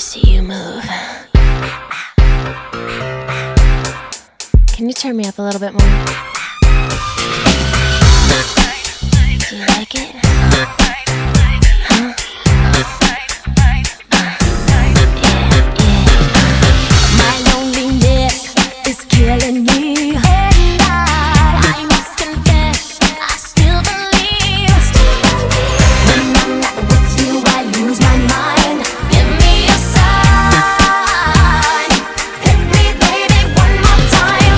see you move. Can you turn me up a little bit more? Do you like it? Huh? Yeah, yeah. My loneliness is killing me. And I must confess, I still believe. When I'm not with you, I lose my mind. Give me a sign. Hit me, baby, one more time.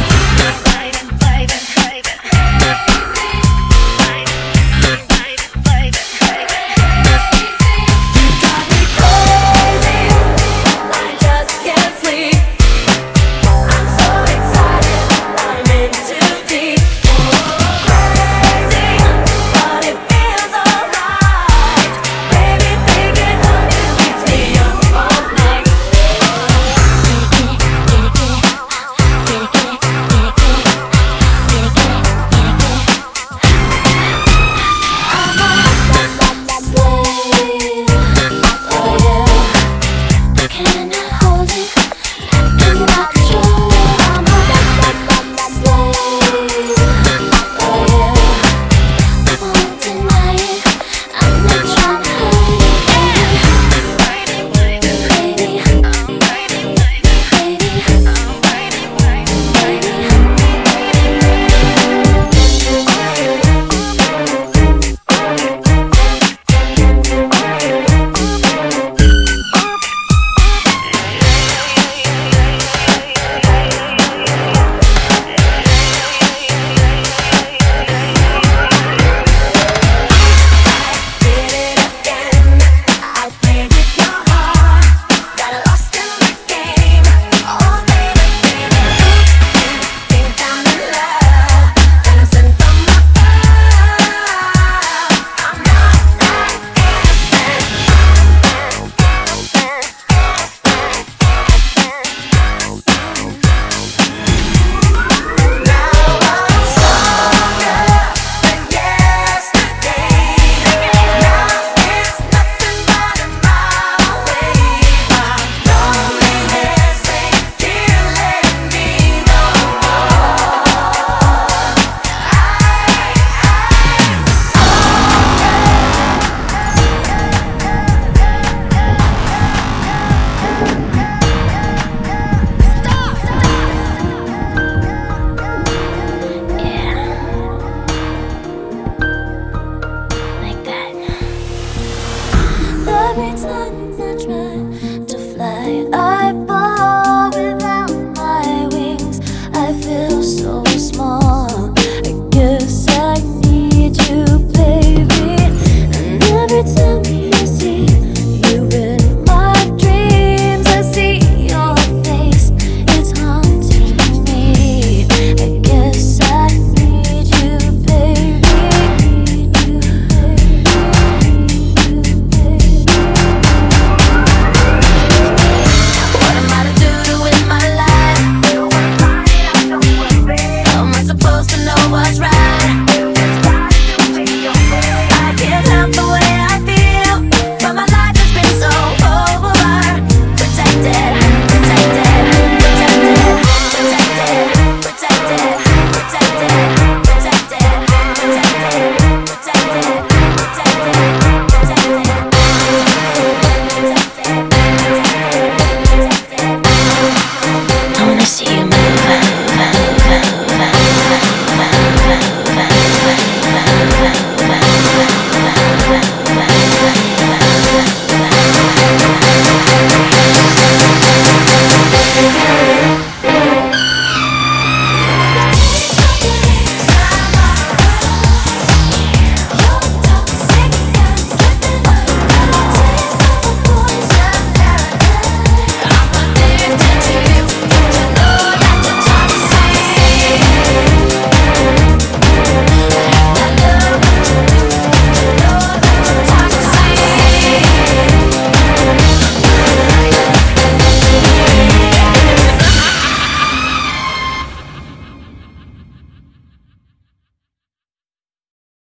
You got me crazy, I just can't sleep. I'm so excited, I'm in too deep. Crazy, but it feels alright. Baby, thinking of you keeps me up all night. Get it, get it, get it, get it, get it, get it, get it, get it, get it. Can I hold it? Can I control it? I'm a slave for you. Won't deny it. I'm not trying to hide it, baby. I played with your heart, got lost in the game. Oh baby, think I'm in love, and I'm sent from above. I'm not that Now I'm stronger than yesterday. Now it's nothing but a mile away. My loneliness ain't killing me no Yeah, like that. Love it's not much, but